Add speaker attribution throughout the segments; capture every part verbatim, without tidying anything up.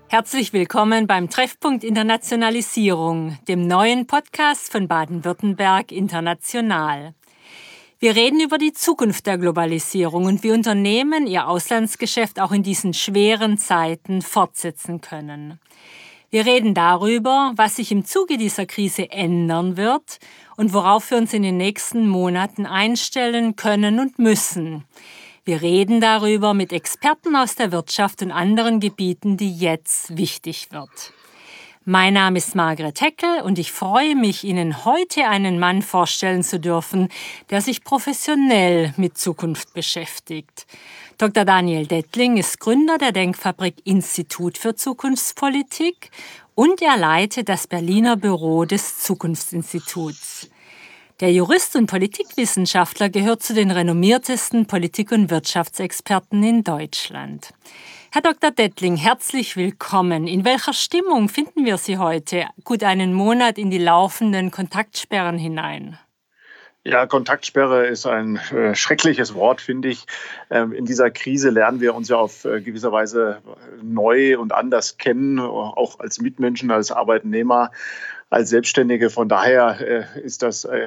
Speaker 1: Herzlich willkommen beim Treffpunkt Internationalisierung, dem neuen Podcast von Baden-Württemberg International. Wir reden über die Zukunft der Globalisierung und wie Unternehmen ihr Auslandsgeschäft auch in diesen schweren Zeiten fortsetzen können. Wir reden darüber, was sich im Zuge dieser Krise ändern wird und worauf wir uns in den nächsten Monaten einstellen können und müssen. Wir reden darüber mit Experten aus der Wirtschaft und anderen Gebieten, die jetzt wichtig wird. Mein Name ist Margret Heckel und ich freue mich, Ihnen heute einen Mann vorstellen zu dürfen, der sich professionell mit Zukunft beschäftigt. Doktor Daniel Dettling ist Gründer der Denkfabrik Institut für Zukunftspolitik und er leitet das Berliner Büro des Zukunftsinstituts. Der Jurist und Politikwissenschaftler gehört zu den renommiertesten Politik- und Wirtschaftsexperten in Deutschland. Herr Doktor Dettling, herzlich willkommen. In welcher Stimmung finden wir Sie heute, gut einen Monat in die laufenden Kontaktsperren hinein?
Speaker 2: Ja, Kontaktsperre ist ein äh, schreckliches Wort, finde ich. Ähm, in dieser Krise lernen wir uns ja auf äh, gewisser Weise neu und anders kennen, auch als Mitmenschen, als Arbeitnehmer, als Selbstständige. Von daher äh, ist das äh,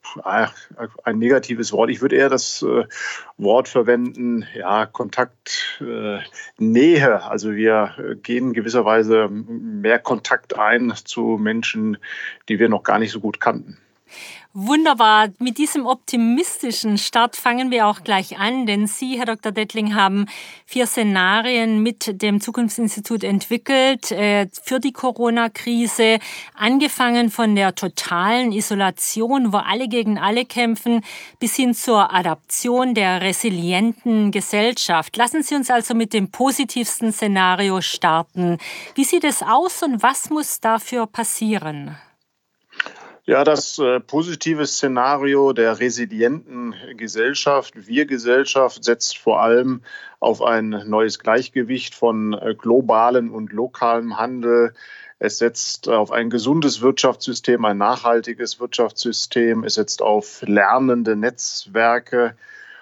Speaker 2: ein negatives Wort. Ich würde eher das äh, Wort verwenden, ja, Kontaktnähe. Äh, also wir gehen gewisserweise mehr Kontakt ein zu Menschen, die wir noch gar nicht so gut kannten.
Speaker 1: Wunderbar. Mit diesem optimistischen Start fangen wir auch gleich an, denn Sie, Herr Doktor Dettling, haben vier Szenarien mit dem Zukunftsinstitut entwickelt äh, für die Corona-Krise, angefangen von der totalen Isolation, wo alle gegen alle kämpfen, bis hin zur Adaption der resilienten Gesellschaft. Lassen Sie uns also mit dem positivsten Szenario starten. Wie sieht es aus und was muss dafür passieren?
Speaker 2: Ja, das äh, positive Szenario der resilienten Gesellschaft, Wir-Gesellschaft, setzt vor allem auf ein neues Gleichgewicht von äh, globalem und lokalem Handel. Es setzt auf ein gesundes Wirtschaftssystem, ein nachhaltiges Wirtschaftssystem. Es setzt auf lernende Netzwerke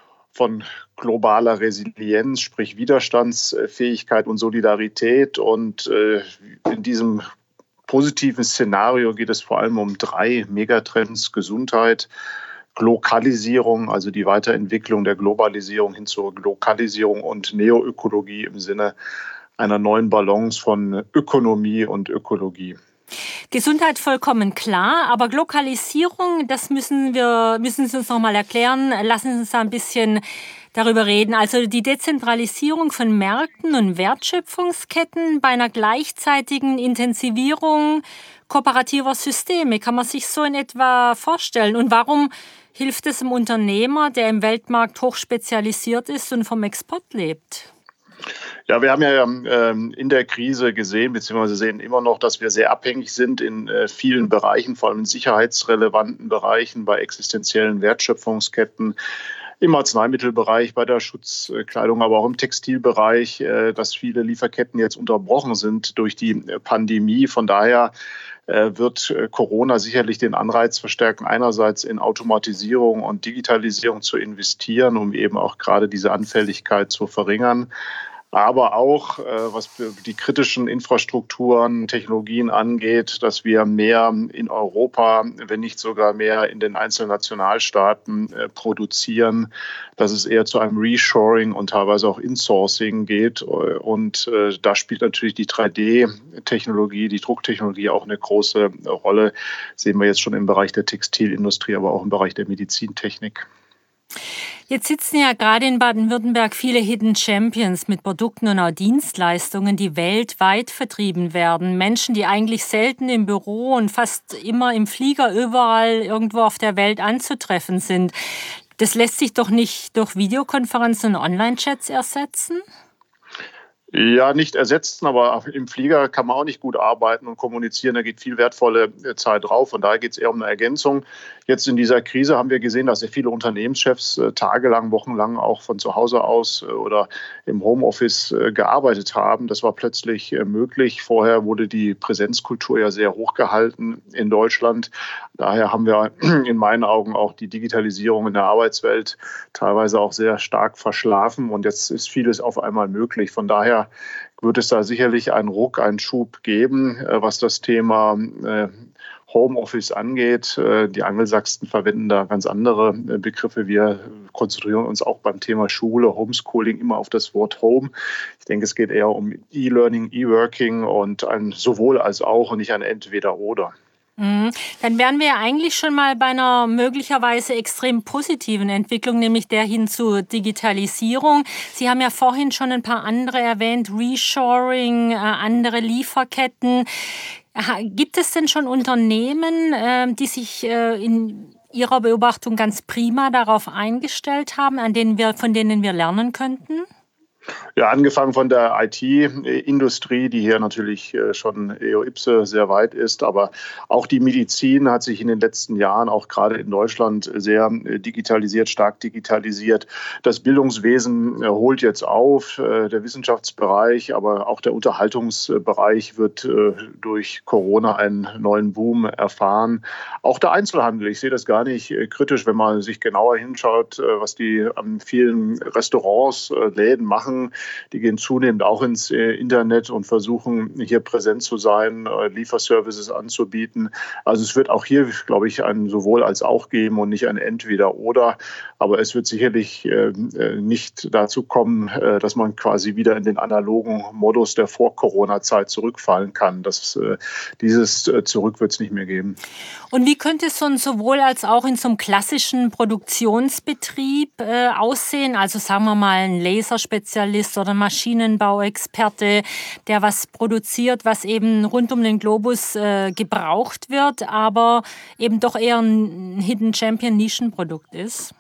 Speaker 2: von globaler Resilienz, sprich Widerstandsfähigkeit und Solidarität. Und äh, in diesem positiven Szenario geht es vor allem um drei Megatrends: Gesundheit, Lokalisierung, also die Weiterentwicklung der Globalisierung hin zur Lokalisierung, und Neoökologie im Sinne einer neuen Balance von Ökonomie und Ökologie.
Speaker 1: Gesundheit vollkommen klar, aber Glokalisierung, das müssen wir, müssen Sie uns noch mal erklären. Lassen Sie uns da ein bisschen darüber reden. Also die Dezentralisierung von Märkten und Wertschöpfungsketten bei einer gleichzeitigen Intensivierung kooperativer Systeme. Kann man sich so in etwa vorstellen? Und warum hilft es einem Unternehmer, der im Weltmarkt hochspezialisiert ist und vom Export lebt?
Speaker 2: Ja, wir haben ja ähm, in der Krise gesehen, beziehungsweise sehen immer noch, dass wir sehr abhängig sind in äh, vielen Bereichen, vor allem in sicherheitsrelevanten Bereichen, bei existenziellen Wertschöpfungsketten, im Arzneimittelbereich, bei der Schutzkleidung, aber auch im Textilbereich, äh, dass viele Lieferketten jetzt unterbrochen sind durch die Pandemie. Von daher äh, wird Corona sicherlich den Anreiz verstärken, einerseits in Automatisierung und Digitalisierung zu investieren, um eben auch gerade diese Anfälligkeit zu verringern. Aber auch, was die kritischen Infrastrukturen, Technologien angeht, dass wir mehr in Europa, wenn nicht sogar mehr in den einzelnen Nationalstaaten produzieren, dass es eher zu einem Reshoring und teilweise auch Insourcing geht. Und da spielt natürlich die drei D-Technologie, die Drucktechnologie auch eine große Rolle. Das sehen wir jetzt schon im Bereich der Textilindustrie, aber auch im Bereich der Medizintechnik.
Speaker 1: Jetzt sitzen ja gerade in Baden-Württemberg viele Hidden Champions mit Produkten und auch Dienstleistungen, die weltweit vertrieben werden. Menschen, die eigentlich selten im Büro und fast immer im Flieger überall irgendwo auf der Welt anzutreffen sind. Das lässt sich doch nicht durch Videokonferenzen und Online-Chats ersetzen?
Speaker 2: Ja, nicht ersetzen, aber im Flieger kann man auch nicht gut arbeiten und kommunizieren. Da geht viel wertvolle Zeit drauf. Von daher geht es eher um eine Ergänzung. Jetzt in dieser Krise haben wir gesehen, dass sehr viele Unternehmenschefs tagelang, wochenlang auch von zu Hause aus oder im Homeoffice gearbeitet haben. Das war plötzlich möglich. Vorher wurde die Präsenzkultur ja sehr hoch gehalten in Deutschland. Daher haben wir in meinen Augen auch die Digitalisierung in der Arbeitswelt teilweise auch sehr stark verschlafen. Und jetzt ist vieles auf einmal möglich. Von daher wird es da sicherlich einen Ruck, einen Schub geben, was das Thema Homeoffice angeht. Die Angelsachsen verwenden da ganz andere Begriffe. Wir konzentrieren uns auch beim Thema Schule, Homeschooling immer auf das Wort Home. Ich denke, es geht eher um E-Learning, E-Working und ein sowohl als auch und nicht ein Entweder-Oder.
Speaker 1: Dann wären wir ja eigentlich schon mal bei einer möglicherweise extrem positiven Entwicklung, nämlich der hin zur Digitalisierung. Sie haben ja vorhin schon ein paar andere erwähnt, Reshoring, andere Lieferketten. Gibt es denn schon Unternehmen, die sich in Ihrer Beobachtung ganz prima darauf eingestellt haben, an denen wir, von denen wir lernen könnten?
Speaker 2: Ja, angefangen von der I T-Industrie, die hier natürlich schon eo ipse sehr weit ist, aber auch die Medizin hat sich in den letzten Jahren, auch gerade in Deutschland, sehr digitalisiert, stark digitalisiert. Das Bildungswesen holt jetzt auf, der Wissenschaftsbereich, aber auch der Unterhaltungsbereich wird durch Corona einen neuen Boom erfahren. Auch der Einzelhandel, ich sehe das gar nicht kritisch, wenn man sich genauer hinschaut, was die an vielen Restaurants, Läden machen. Die gehen zunehmend auch ins Internet und versuchen, hier präsent zu sein, Lieferservices anzubieten. Also es wird auch hier, glaube ich, ein sowohl als auch geben und nicht ein Entweder-Oder. Aber es wird sicherlich nicht dazu kommen, dass man quasi wieder in den analogen Modus der Vor-Corona-Zeit zurückfallen kann. Das, dieses Zurück wird es nicht mehr geben.
Speaker 1: Und wie könnte es so ein sowohl als auch in so einem klassischen Produktionsbetrieb äh, aussehen? Also sagen wir mal ein Laserspezialist oder Maschinenbauexperte, der was produziert, was eben rund um den Globus äh, gebraucht wird, aber eben doch eher ein Hidden Champion Nischenprodukt ist.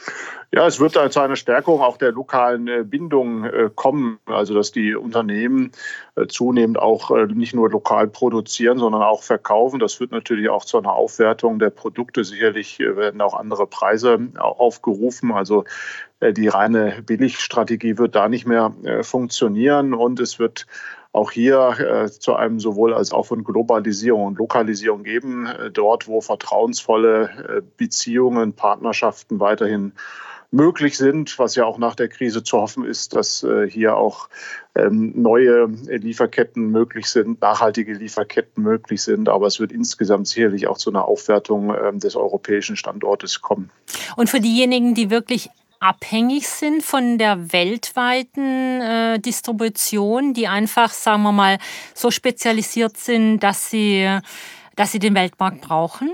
Speaker 2: Ja, es wird da zu einer Stärkung auch der lokalen Bindung kommen, also dass die Unternehmen zunehmend auch nicht nur lokal produzieren, sondern auch verkaufen. Das führt natürlich auch zu einer Aufwertung der Produkte. Sicherlich werden auch andere Preise aufgerufen. Also die reine Billigstrategie wird da nicht mehr funktionieren und es wird auch hier äh, zu einem sowohl als auch von Globalisierung und Lokalisierung geben, äh, dort wo vertrauensvolle äh, Beziehungen, Partnerschaften weiterhin möglich sind, was ja auch nach der Krise zu hoffen ist, dass äh, hier auch ähm, neue Lieferketten möglich sind, nachhaltige Lieferketten möglich sind. Aber es wird insgesamt sicherlich auch zu einer Aufwertung äh, des europäischen Standortes kommen.
Speaker 1: Und für diejenigen, die wirklich abhängig sind von der weltweiten äh, Distribution, die einfach, sagen wir mal, so spezialisiert sind, dass sie, dass sie den Weltmarkt brauchen?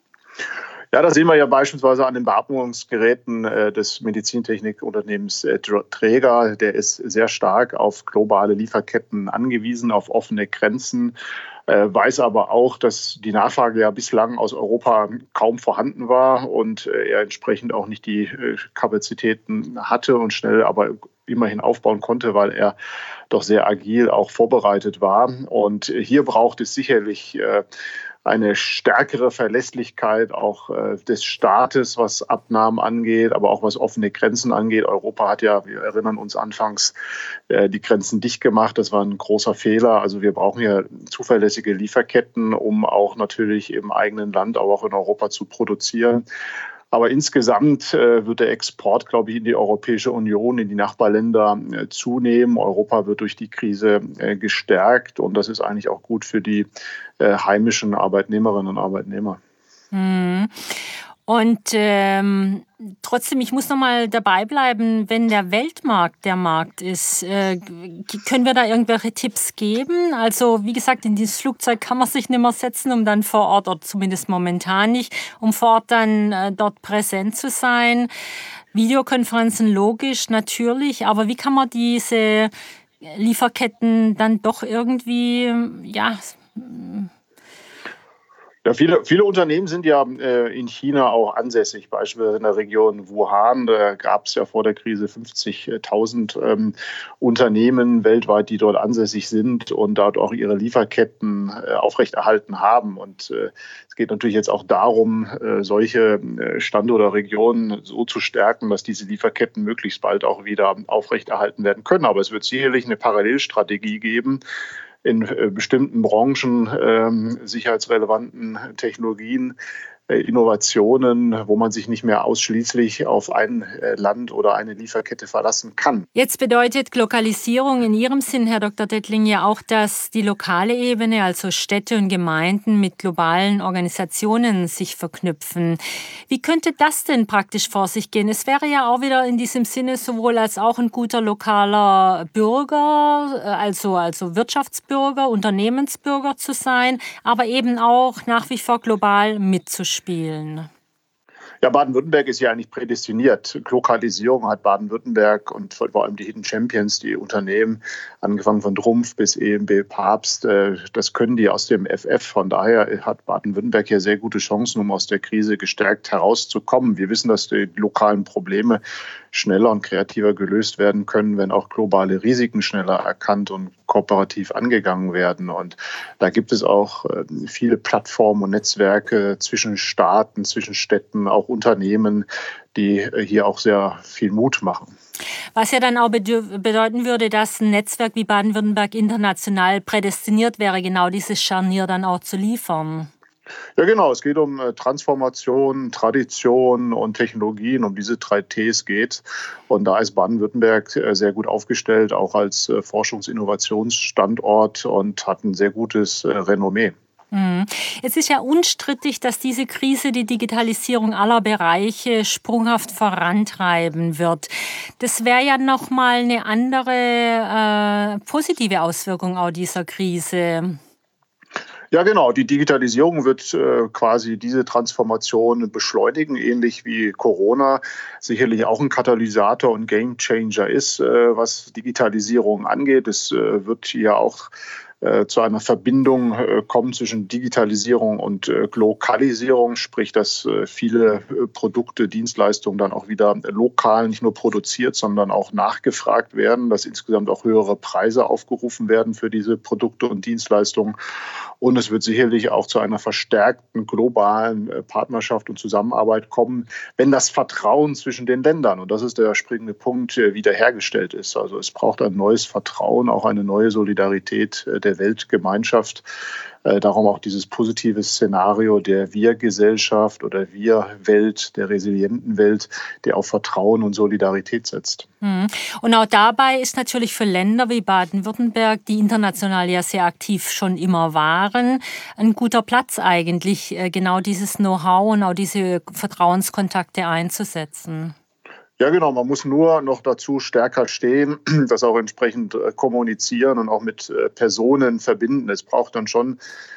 Speaker 2: Ja, das sehen wir ja beispielsweise an den Beatmungsgeräten äh, des Medizintechnikunternehmens äh, Dräger. Der ist sehr stark auf globale Lieferketten angewiesen, auf offene Grenzen. Äh, weiß aber auch, dass die Nachfrage ja bislang aus Europa kaum vorhanden war und äh, er entsprechend auch nicht die äh, Kapazitäten hatte und schnell aber immerhin aufbauen konnte, weil er doch sehr agil auch vorbereitet war. Und äh, hier braucht es sicherlich äh, eine stärkere Verlässlichkeit auch äh, des Staates, was Abnahmen angeht, aber auch was offene Grenzen angeht. Europa hat ja, wir erinnern uns anfangs, äh, die Grenzen dicht gemacht. Das war ein großer Fehler. Also wir brauchen ja zuverlässige Lieferketten, um auch natürlich im eigenen Land, aber auch in Europa zu produzieren. Aber insgesamt äh, wird der Export, glaube ich, in die Europäische Union, in die Nachbarländer äh, zunehmen. Europa wird durch die Krise äh, gestärkt und das ist eigentlich auch gut für die äh, heimischen Arbeitnehmerinnen und Arbeitnehmer.
Speaker 1: Mhm. Und ähm, trotzdem, ich muss noch mal dabei bleiben, wenn der Weltmarkt der Markt ist, äh, können wir da irgendwelche Tipps geben? Also wie gesagt, in dieses Flugzeug kann man sich nicht mehr setzen, um dann vor Ort, oder zumindest momentan nicht, um vor Ort dann äh, dort präsent zu sein. Videokonferenzen logisch, natürlich, aber wie kann man diese Lieferketten dann doch irgendwie, ja...
Speaker 2: Ja, viele, viele Unternehmen sind ja äh, in China auch ansässig, beispielsweise in der Region Wuhan. Da gab es ja vor der Krise fünfzigtausend ähm, Unternehmen weltweit, die dort ansässig sind und dort auch ihre Lieferketten äh, aufrechterhalten haben. Und äh, es geht natürlich jetzt auch darum, äh, solche Standorte oder Regionen so zu stärken, dass diese Lieferketten möglichst bald auch wieder aufrechterhalten werden können. Aber es wird sicherlich eine Parallelstrategie geben, in äh, bestimmten Branchen, äh, sicherheitsrelevanten Technologien, Innovationen, wo man sich nicht mehr ausschließlich auf ein Land oder eine Lieferkette verlassen kann.
Speaker 1: Jetzt bedeutet Globalisierung in Ihrem Sinn, Herr Doktor Dettling, ja auch, dass die lokale Ebene, also Städte und Gemeinden, mit globalen Organisationen sich verknüpfen. Wie könnte das denn praktisch vor sich gehen? Es wäre ja auch wieder in diesem Sinne sowohl als auch ein guter lokaler Bürger, also, also Wirtschaftsbürger, Unternehmensbürger zu sein, aber eben auch nach wie vor global mitzuspielen.
Speaker 2: Ja, Baden-Württemberg ist ja eigentlich prädestiniert. Lokalisierung hat Baden-Württemberg und vor allem die Hidden Champions, die Unternehmen, angefangen von Trumpf bis E M B Papst, das können die aus dem F F. Von daher hat Baden-Württemberg hier sehr gute Chancen, um aus der Krise gestärkt herauszukommen. Wir wissen, dass die lokalen Probleme schneller und kreativer gelöst werden können, wenn auch globale Risiken schneller erkannt und kooperativ angegangen werden. Und da gibt es auch viele Plattformen und Netzwerke zwischen Staaten, zwischen Städten, auch Unternehmen, die hier auch sehr viel Mut machen.
Speaker 1: Was ja dann auch bedeuten würde, dass ein Netzwerk wie Baden-Württemberg international prädestiniert wäre, genau dieses Scharnier dann auch zu liefern.
Speaker 2: Ja, genau. Es geht um Transformation, Tradition und Technologien. Um diese drei Ts geht. Und da ist Baden-Württemberg sehr gut aufgestellt, auch als Forschungs-Innovationsstandort und hat ein sehr gutes Renommee.
Speaker 1: Es ist ja unstrittig, dass diese Krise die Digitalisierung aller Bereiche sprunghaft vorantreiben wird. Das wäre ja nochmal eine andere äh, positive Auswirkung auch dieser Krise.
Speaker 2: Ja, genau. Die Digitalisierung wird äh, quasi diese Transformation beschleunigen, ähnlich wie Corona sicherlich auch ein Katalysator und Gamechanger ist, äh, was Digitalisierung angeht. Es äh, wird hier auch äh, zu einer Verbindung äh, kommen zwischen Digitalisierung und äh, Lokalisierung, sprich, dass äh, viele äh, Produkte, Dienstleistungen dann auch wieder lokal nicht nur produziert, sondern auch nachgefragt werden, dass insgesamt auch höhere Preise aufgerufen werden für diese Produkte und Dienstleistungen. Und es wird sicherlich auch zu einer verstärkten globalen Partnerschaft und Zusammenarbeit kommen, wenn das Vertrauen zwischen den Ländern, und das ist der springende Punkt, wiederhergestellt ist. Also es braucht ein neues Vertrauen, auch eine neue Solidarität der Weltgemeinschaft. Darum auch dieses positive Szenario der Wir-Gesellschaft oder Wir-Welt, der resilienten Welt, der auf Vertrauen und Solidarität setzt.
Speaker 1: Und auch dabei ist natürlich für Länder wie Baden-Württemberg, die international ja sehr aktiv schon immer waren, ein guter Platz eigentlich, genau dieses Know-how und auch diese Vertrauenskontakte einzusetzen.
Speaker 2: Ja, genau. Man muss nur noch dazu stärker stehen, das auch entsprechend kommunizieren und auch mit Personen verbinden. Es braucht dann schon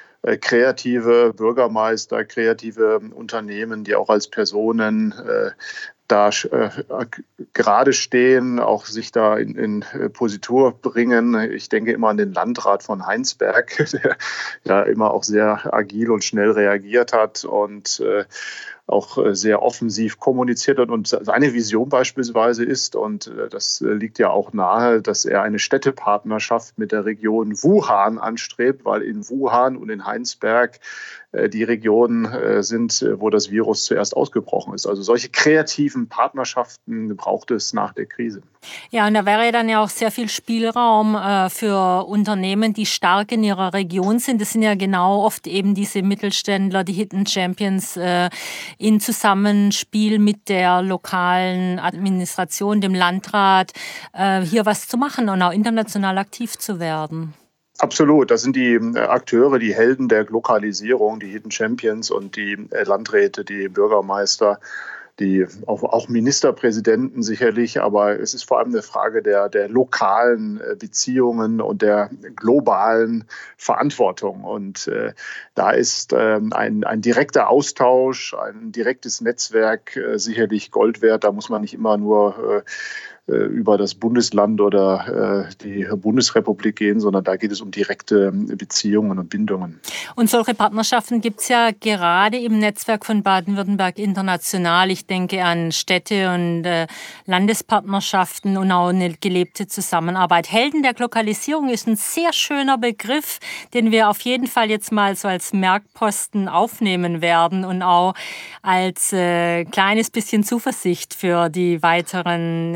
Speaker 2: kreative Bürgermeister, kreative Unternehmen, die auch als Personen äh, da äh, gerade stehen, auch sich da in, in Positur bringen. Ich denke immer an den Landrat von Heinsberg, der ja immer auch sehr agil und schnell reagiert hat und äh, auch sehr offensiv kommuniziert hat. Und seine Vision beispielsweise ist, und das liegt ja auch nahe, dass er eine Städtepartnerschaft mit der Region Wuhan anstrebt, weil in Wuhan und in Heinsberg die Regionen sind, wo das Virus zuerst ausgebrochen ist. Also solche kreativen Partnerschaften braucht es nach der Krise.
Speaker 1: Ja, und da wäre dann ja auch sehr viel Spielraum äh, für Unternehmen, die stark in ihrer Region sind. Das sind ja genau oft eben diese Mittelständler, die Hidden Champions, äh, in Zusammenspiel mit der lokalen Administration, dem Landrat, äh, hier was zu machen und auch international aktiv zu werden.
Speaker 2: Absolut, das sind die Akteure, die Helden der Lokalisierung, die Hidden Champions und die Landräte, die Bürgermeister, die auch, auch Ministerpräsidenten sicherlich, aber es ist vor allem eine Frage der, der lokalen Beziehungen und der globalen Verantwortung. Und äh, da ist äh, ein, ein direkter Austausch, ein direktes Netzwerk äh, sicherlich Gold wert. Da muss man nicht immer nur äh, über das Bundesland oder äh, die Bundesrepublik gehen, sondern da geht es um direkte Beziehungen und Bindungen.
Speaker 1: Und solche Partnerschaften gibt es ja gerade im Netzwerk von Baden-Württemberg international. Ich denke an Städte und äh, Landespartnerschaften und auch eine gelebte Zusammenarbeit. Helden der Globalisierung ist ein sehr schöner Begriff, den wir auf jeden Fall jetzt mal so als Merkposten aufnehmen werden und auch als äh, kleines bisschen Zuversicht für die weiteren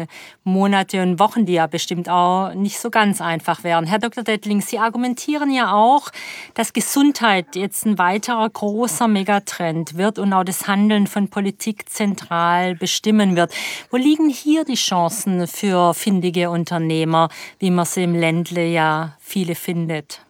Speaker 1: Monate und Wochen, die ja bestimmt auch nicht so ganz einfach wären. Herr Doktor Dettling, Sie argumentieren ja auch, dass Gesundheit jetzt ein weiterer großer Megatrend wird und auch das Handeln von Politik zentral bestimmen wird. Wo liegen hier die Chancen für findige Unternehmer, wie man sie im Ländle ja viele findet?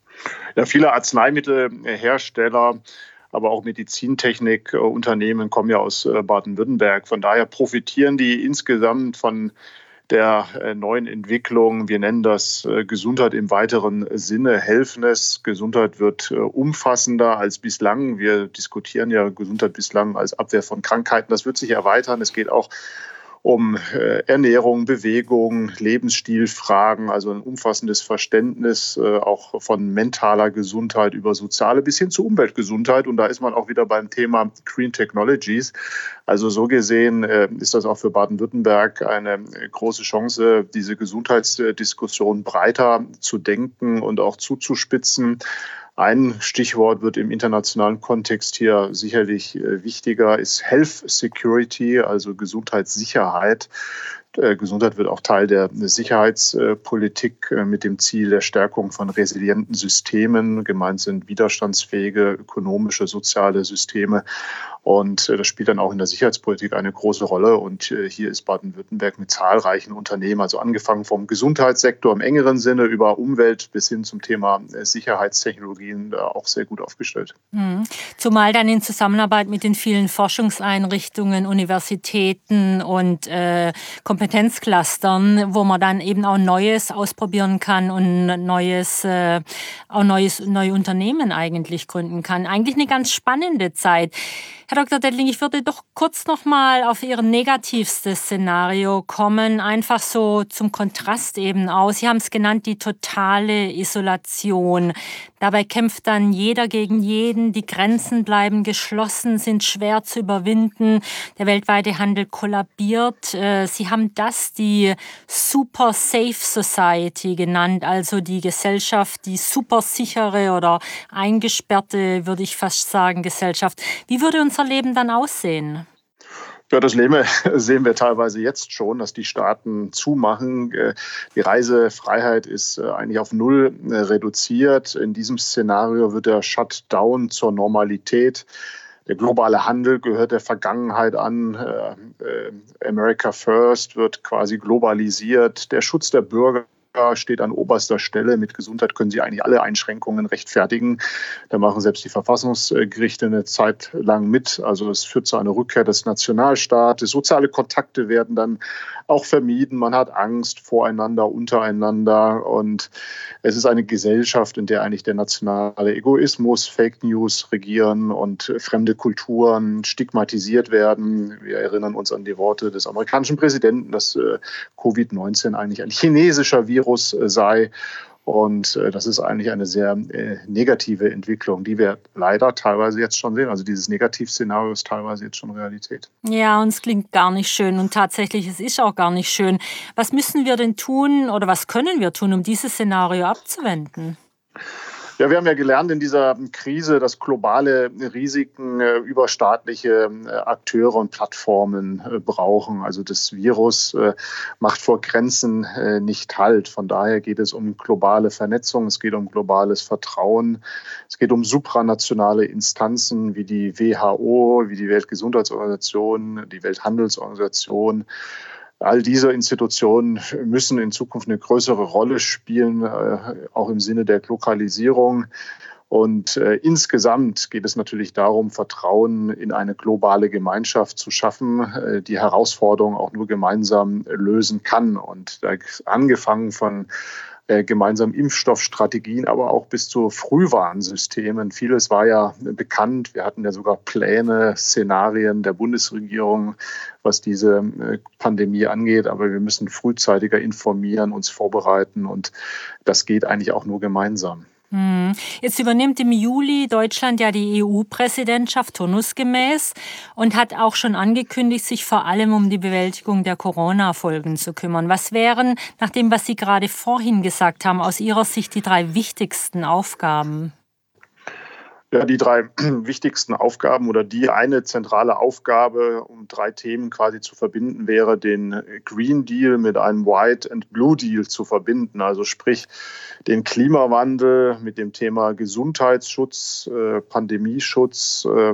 Speaker 2: Ja, viele Arzneimittelhersteller, aber auch Medizintechnikunternehmen kommen ja aus Baden-Württemberg. Von daher profitieren die insgesamt von der neuen Entwicklung. Wir nennen das Gesundheit im weiteren Sinne, Healthness. Gesundheit wird umfassender als bislang. Wir diskutieren ja Gesundheit bislang als Abwehr von Krankheiten. Das wird sich erweitern. Es geht auch um Ernährung, Bewegung, Lebensstilfragen, also ein umfassendes Verständnis auch von mentaler Gesundheit über soziale bis hin zu Umweltgesundheit. Und da ist man auch wieder beim Thema Green Technologies. Also so gesehen ist das auch für Baden-Württemberg eine große Chance, diese Gesundheitsdiskussion breiter zu denken und auch zuzuspitzen. Ein Stichwort wird im internationalen Kontext hier sicherlich wichtiger, ist Health Security, also Gesundheitssicherheit. Gesundheit wird auch Teil der Sicherheitspolitik mit dem Ziel der Stärkung von resilienten Systemen. Gemeint sind widerstandsfähige ökonomische, soziale Systeme. Und das spielt dann auch in der Sicherheitspolitik eine große Rolle. Und hier ist Baden-Württemberg mit zahlreichen Unternehmen, also angefangen vom Gesundheitssektor im engeren Sinne über Umwelt bis hin zum Thema Sicherheitstechnologien auch sehr gut aufgestellt.
Speaker 1: Mhm. Zumal dann in Zusammenarbeit mit den vielen Forschungseinrichtungen, Universitäten und äh, Kompetenzclustern, wo man dann eben auch Neues ausprobieren kann und Neues, äh, auch neues, neue Unternehmen eigentlich gründen kann. Eigentlich eine ganz spannende Zeit. Herr Doktor Dettling, ich würde doch kurz noch mal auf Ihr negativstes Szenario kommen, einfach so zum Kontrast eben aus. Sie haben es genannt, die totale Isolation. Dabei kämpft dann jeder gegen jeden, die Grenzen bleiben geschlossen, sind schwer zu überwinden, der weltweite Handel kollabiert. Sie haben das die Super Safe Society genannt, also die Gesellschaft, die super sichere oder eingesperrte, würde ich fast sagen, Gesellschaft. Wie würde unser Leben dann aussehen?
Speaker 2: Ja, das sehen wir teilweise jetzt schon, dass die Staaten zumachen. Die Reisefreiheit ist eigentlich auf Null reduziert. In diesem Szenario wird der Shutdown zur Normalität. Der globale Handel gehört der Vergangenheit an. America First wird quasi globalisiert. Der Schutz der Bürger steht an oberster Stelle. Mit Gesundheit können Sie eigentlich alle Einschränkungen rechtfertigen. Da machen selbst die Verfassungsgerichte eine Zeit lang mit. Also es führt zu einer Rückkehr des Nationalstaates. Soziale Kontakte werden dann auch vermieden. Man hat Angst voreinander, untereinander. Und es ist eine Gesellschaft, in der eigentlich der nationale Egoismus, Fake News regieren und fremde Kulturen stigmatisiert werden. Wir erinnern uns an die Worte des amerikanischen Präsidenten, dass Covid neunzehn eigentlich ein chinesischer Virus sei. Und das ist eigentlich eine sehr negative Entwicklung, die wir leider teilweise jetzt schon sehen. Also dieses Negativszenario ist teilweise jetzt schon Realität.
Speaker 1: Ja, und es klingt gar nicht schön. Und tatsächlich, es ist auch gar nicht schön. Was müssen wir denn tun oder was können wir tun, um dieses Szenario abzuwenden?
Speaker 2: Ja, wir haben ja gelernt in dieser Krise, dass globale Risiken äh, überstaatliche äh, Akteure und Plattformen äh, brauchen. Also das Virus äh, macht vor Grenzen äh, nicht Halt. Von daher geht es um globale Vernetzung, es geht um globales Vertrauen, es geht um supranationale Instanzen wie die W H O, wie die Weltgesundheitsorganisation, die Welthandelsorganisation. All diese Institutionen müssen in Zukunft eine größere Rolle spielen, auch im Sinne der Globalisierung. Und äh, insgesamt geht es natürlich darum, Vertrauen in eine globale Gemeinschaft zu schaffen, äh, die Herausforderungen auch nur gemeinsam lösen kann. Und da angefangen von gemeinsamen Impfstoffstrategien, aber auch bis zu Frühwarnsystemen. Vieles war ja bekannt. Wir hatten ja sogar Pläne, Szenarien der Bundesregierung, was diese Pandemie angeht. Aber wir müssen frühzeitiger informieren, uns vorbereiten. Und das geht eigentlich auch nur gemeinsam.
Speaker 1: Jetzt übernimmt im Juli Deutschland ja die E U-Präsidentschaft turnusgemäß und hat auch schon angekündigt, sich vor allem um die Bewältigung der Corona-Folgen zu kümmern. Was wären, nach dem, was Sie gerade vorhin gesagt haben, aus Ihrer Sicht die drei wichtigsten Aufgaben?
Speaker 2: Ja, die drei wichtigsten Aufgaben oder die eine zentrale Aufgabe, um drei Themen quasi zu verbinden, wäre, den Green Deal mit einem White and Blue Deal zu verbinden. Also sprich, den Klimawandel mit dem Thema Gesundheitsschutz, äh, Pandemieschutz äh,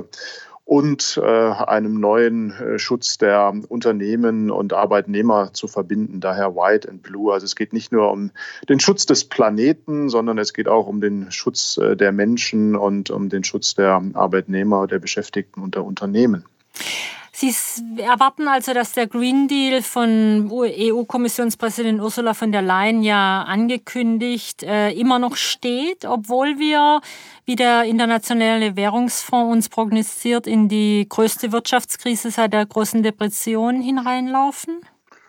Speaker 2: und äh, einem neuen äh, Schutz der Unternehmen und Arbeitnehmer zu verbinden, daher White and Blue. Also es geht nicht nur um den Schutz des Planeten, sondern es geht auch um den Schutz äh, der Menschen und um den Schutz der Arbeitnehmer, der Beschäftigten und der Unternehmen.
Speaker 1: Sie erwarten also, dass der Green Deal von E U-Kommissionspräsidentin Ursula von der Leyen ja angekündigt äh, immer noch steht, obwohl wir, wie der Internationale Währungsfonds uns prognostiziert, in die größte Wirtschaftskrise seit der großen Depression hineinlaufen?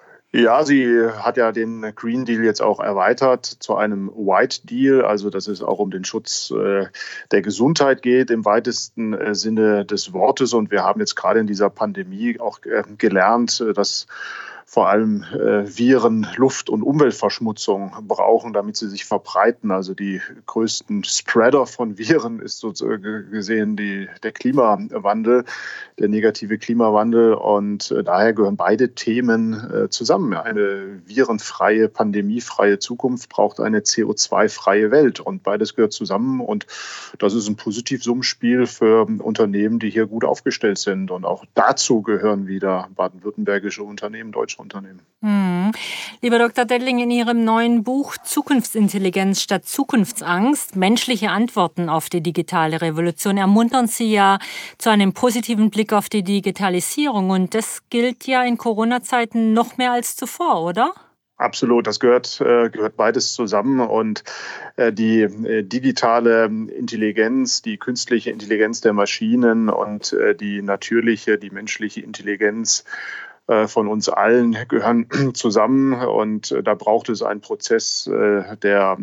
Speaker 2: Ja, sie hat ja den Green Deal jetzt auch erweitert zu einem White Deal, also dass es auch um den Schutz äh, der Gesundheit geht im weitesten äh, Sinne des Wortes. Und wir haben jetzt gerade in dieser Pandemie auch äh, gelernt, äh, dass vor allem äh, Viren Luft- und Umweltverschmutzung brauchen, damit sie sich verbreiten. Also die größten Spreader von Viren ist sozusagen gesehen die, der Klimawandel, der negative Klimawandel. Und äh, daher gehören beide Themen äh, zusammen. Eine virenfreie, pandemiefreie Zukunft braucht eine C O zwei freie Welt. Und beides gehört zusammen. Und das ist ein Positivsummenspiel für Unternehmen, die hier gut aufgestellt sind. Und auch dazu gehören wieder baden-württembergische Unternehmen, deutsche Unternehmen.
Speaker 1: Hm. Lieber Doktor Dettling, in Ihrem neuen Buch Zukunftsintelligenz statt Zukunftsangst, menschliche Antworten auf die digitale Revolution, ermuntern Sie ja zu einem positiven Blick auf die Digitalisierung. Und das gilt ja in Corona-Zeiten noch mehr als zuvor, oder?
Speaker 2: Absolut, das gehört, äh, gehört beides zusammen und äh, die äh, digitale Intelligenz, die künstliche Intelligenz der Maschinen und äh, die natürliche, die menschliche Intelligenz äh, von uns allen gehören zusammen und äh, da braucht es einen Prozess äh, der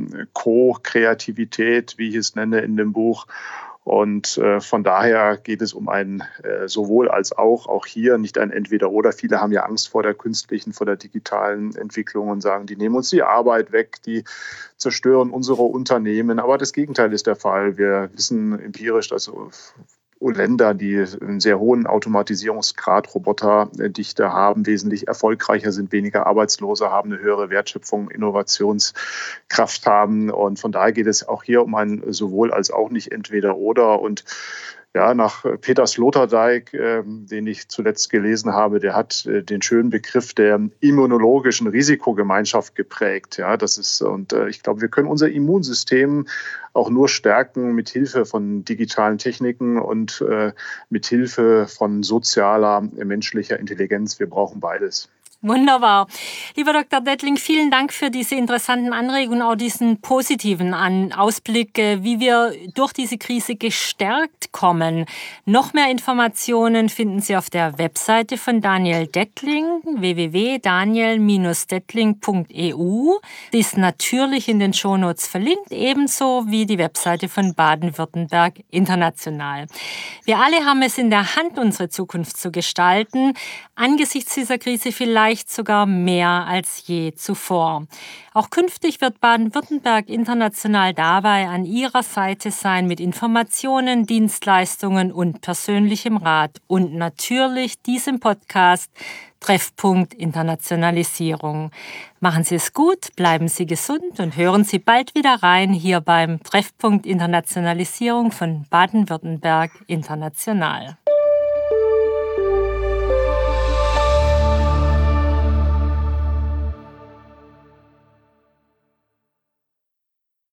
Speaker 2: Co-Kreativität, wie ich es nenne in dem Buch. Und äh, von daher geht es um ein äh, sowohl als auch, auch hier nicht ein Entweder-Oder. Viele haben ja Angst vor der künstlichen, vor der digitalen Entwicklung und sagen, die nehmen uns die Arbeit weg, die zerstören unsere Unternehmen. Aber das Gegenteil ist der Fall. Wir wissen empirisch, dass Länder, die einen sehr hohen Automatisierungsgrad, Roboterdichte haben, wesentlich erfolgreicher sind, weniger Arbeitslose haben, eine höhere Wertschöpfung, Innovationskraft haben. Und von daher geht es auch hier um ein sowohl als auch nicht entweder oder. Und ja, nach Peter Sloterdijk, äh, den ich zuletzt gelesen habe, der hat äh, den schönen Begriff der immunologischen Risikogemeinschaft geprägt. Ja, das ist, und äh, ich glaube, wir können unser Immunsystem auch nur stärken mit Hilfe von digitalen Techniken und äh, mit Hilfe von sozialer, äh, menschlicher Intelligenz. Wir brauchen beides.
Speaker 1: Wunderbar. Lieber Doktor Dettling, vielen Dank für diese interessanten Anregungen, auch diesen positiven Ausblick, wie wir durch diese Krise gestärkt kommen. Noch mehr Informationen finden Sie auf der Webseite von Daniel Dettling, w w w punkt daniel Bindestrich dettling punkt e u. Die ist natürlich in den Shownotes verlinkt, ebenso wie die Webseite von Baden-Württemberg International. Wir alle haben es in der Hand, unsere Zukunft zu gestalten. Angesichts dieser Krise vielleicht sogar mehr als je zuvor. Auch künftig wird Baden-Württemberg International dabei an Ihrer Seite sein mit Informationen, Dienstleistungen und persönlichem Rat und natürlich diesem Podcast Treffpunkt Internationalisierung. Machen Sie es gut, bleiben Sie gesund und hören Sie bald wieder rein hier beim Treffpunkt Internationalisierung von Baden-Württemberg International.